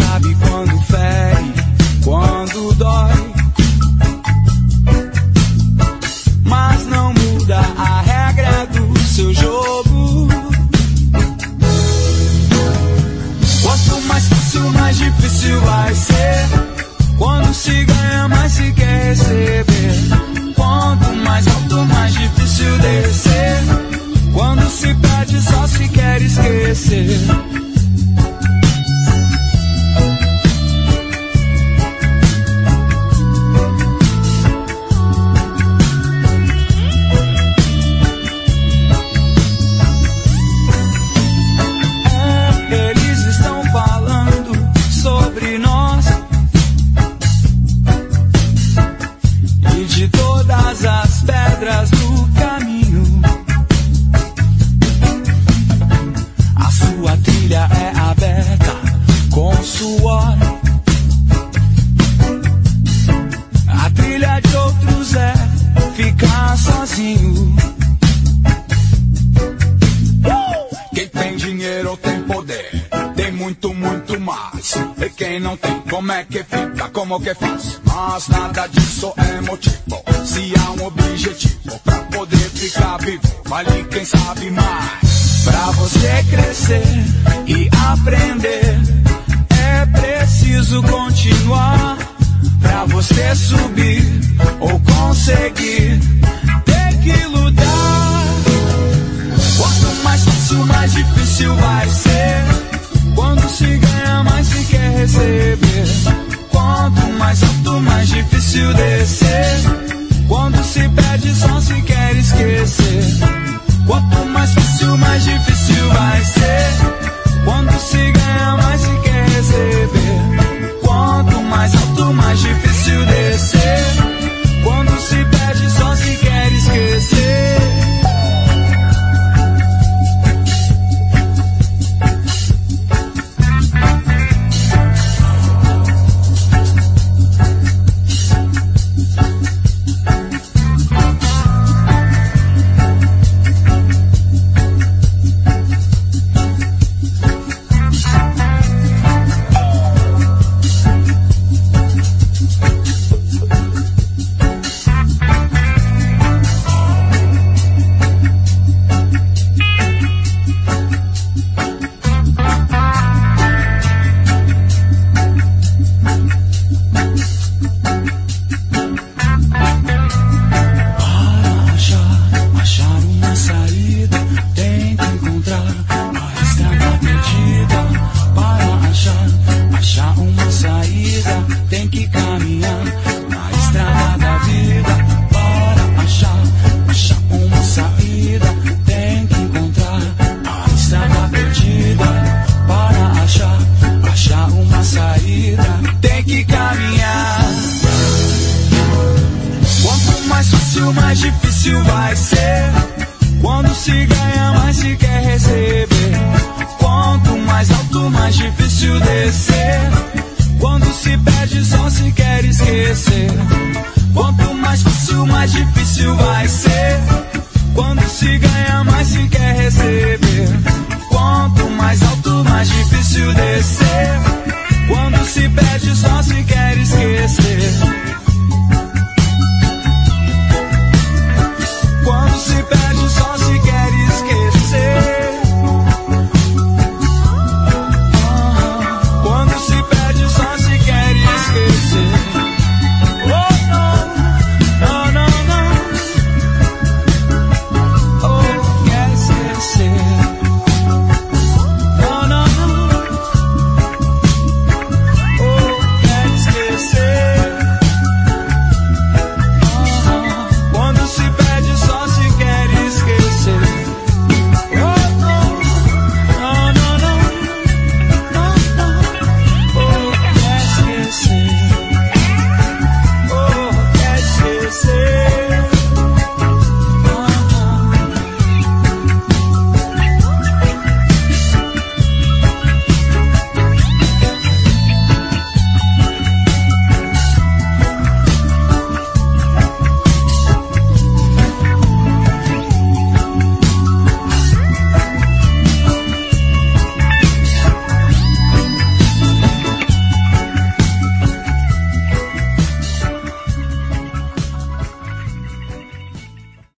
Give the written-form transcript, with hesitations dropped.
sabe quando fere, quando dói. Mas não muda a regra do seu jogo. Quanto mais fácil, mais difícil vai ser. Quando se ganha, mais se quer receber. Quanto mais alto, mais difícil descer. Quando se perde, só se quer esquecer. Eles estão falando sobre nós e de todas as pedras do caminho. A sua trilha é aberta com suor. A trilha de outros é ficar sozinho. Quem tem dinheiro tem poder, tem muito, muito mais. E quem não tem, como é que fica, como que faz? Mas nada disso é motivo, se há um objetivo pra poder ficar vivo, vale quem sabe mais. Pra você crescer e aprender, é preciso continuar. Pra você subir ou conseguir, tem que lutar. Quanto mais fácil, mais difícil vai ser. Quando se ganha, mais se quer receber. Quanto mais alto, mais difícil descer. Quando se perde, só se quer esquecer. Quanto mais fácil, mais difícil vai ser. Quando se ganha, mais se quer receber. Quanto mais alto, mais difícil descer. Quando se perde, só se quer esquecer. Mais difícil vai ser. Quando se ganha, mais se quer receber. Quanto mais alto, mais difícil descer.